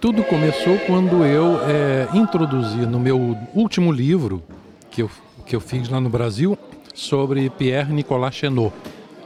Tudo começou quando eu introduzi no meu último livro que eu fiz lá no Brasil sobre Pierre Nicolas Chenot.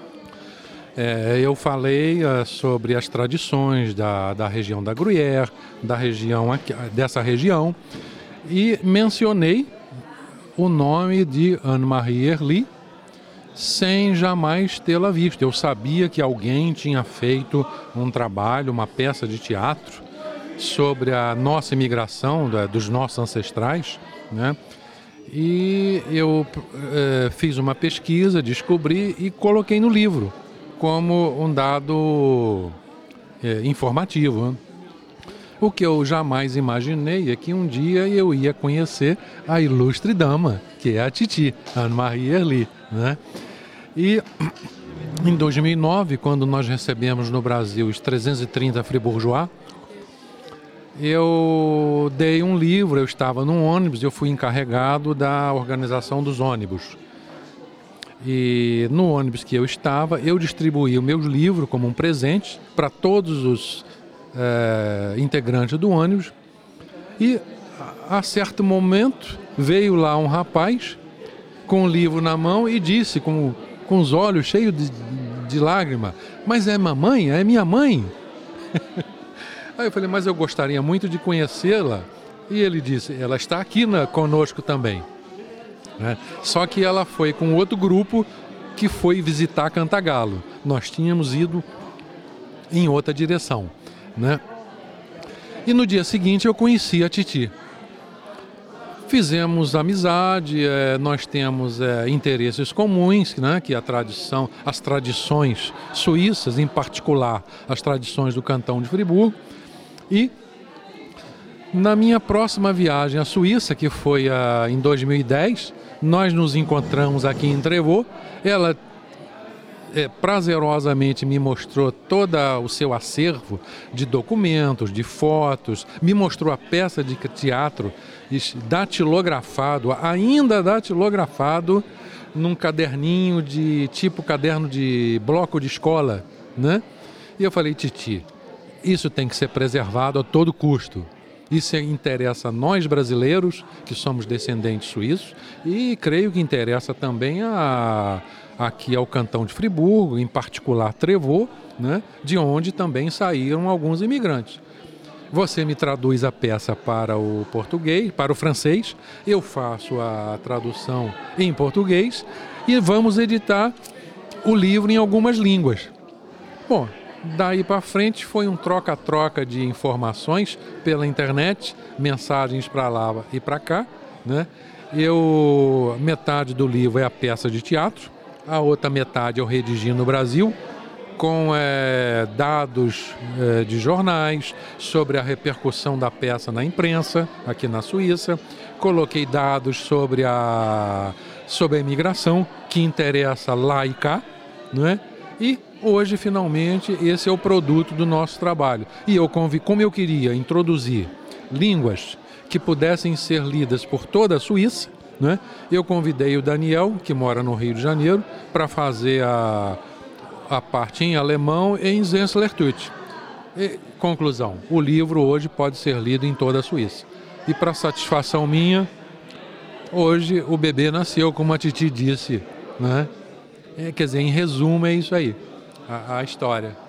Eu falei sobre as tradições da região da Gruyère, dessa região, e mencionei o nome de Anne-Marie Ehrlich sem jamais tê-la visto. Eu sabia que alguém tinha feito um trabalho, uma peça de teatro sobre a nossa imigração, dos nossos ancestrais, né? E eu fiz uma pesquisa, descobri e coloquei no livro como um dado informativo, né? O que eu jamais imaginei é que um dia eu ia conhecer a ilustre dama, que é a Titi, Anne-Marie Ehrlich, né? E em 2009, quando nós recebemos no Brasil os 330 Fribourgeois, eu dei um livro, eu estava num ônibus, eu fui encarregado da organização dos ônibus. E no ônibus que eu estava, eu distribuí o meu livro como um presente para todos os integrantes do ônibus. E a certo momento veio lá um rapaz com o livro na mão e disse, com os olhos cheios de lágrima: "Mas é mamãe? É minha mãe?" Aí eu falei: "Mas eu gostaria muito de conhecê-la." E ele disse: "Ela está aqui conosco também." Né? Só que ela foi com outro grupo que foi visitar Cantagalo. Nós tínhamos ido em outra direção, né? E no dia seguinte eu conheci a Titi. Fizemos amizade, nós temos interesses comuns, né? Que as tradições suíças, em particular as tradições do cantão de Friburgo. E na minha próxima viagem à Suíça, que foi em 2010, nós nos encontramos aqui em Trevaux. Ela prazerosamente me mostrou todo o seu acervo de documentos, de fotos, me mostrou a peça de teatro ainda datilografado, num caderninho tipo caderno de bloco de escola, né? E eu falei: "Titi, isso tem que ser preservado a todo custo. Isso interessa a nós brasileiros, que somos descendentes suíços, e creio que interessa também aqui ao cantão de Friburgo, em particular Trevaux, né, de onde também saíram alguns imigrantes. Você me traduz a peça para o português, para o francês, eu faço a tradução em português e vamos editar o livro em algumas línguas." Bom, daí para frente foi um troca-troca de informações pela internet, mensagens para lá e para cá, né? Metade do livro é a peça de teatro, a outra metade eu redigi no Brasil, com dados de jornais sobre a repercussão da peça na imprensa aqui na Suíça. Coloquei dados sobre a imigração, que interessa lá e cá, não é? E hoje, finalmente, esse é o produto do nosso trabalho. E como eu queria introduzir línguas que pudessem ser lidas por toda a Suíça, né, eu convidei o Daniel, que mora no Rio de Janeiro, para fazer a parte em alemão e em Zenslertut. Conclusão: o livro hoje pode ser lido em toda a Suíça. E para satisfação minha, hoje o bebê nasceu, como a Titi disse, né? Quer dizer, em resumo, é isso aí, a história.